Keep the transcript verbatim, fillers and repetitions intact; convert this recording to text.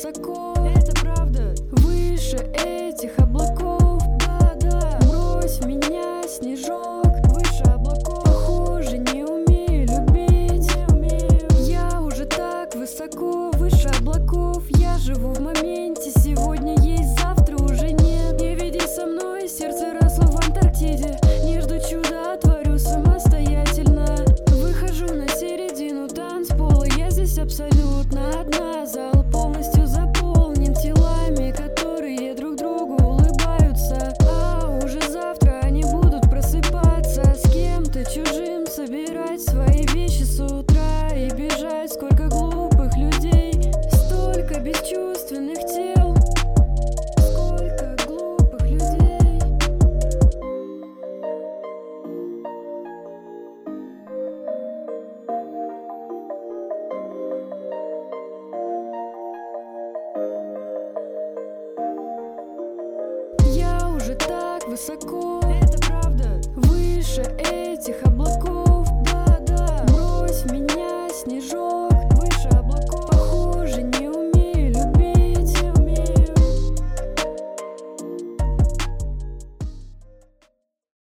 высоко, это правда, выше этих облаков. Да-да, брось в меня снежок, выше облаков. Похоже, не умею любить, не умею. Я уже так высоко, выше облаков. Я живу в моменте, сегодня есть, завтра уже нет. Не веди со мной, сердце росло в Антарктиде. Не жду чуда, творю самостоятельно. Выхожу на середину танцпола, я здесь абсолютно одна. Зал полностью заполнен телами, которые друг другу улыбаются. А уже завтра они будут просыпаться, с кем-то чужим собирать свои вещи с утра и бежать. Сколько глупых людей, столько бесчувственных тел, сколько глупых людей. Я уже так высоко, это правда, выше этих облаков. Да-да, брось в меня снежок.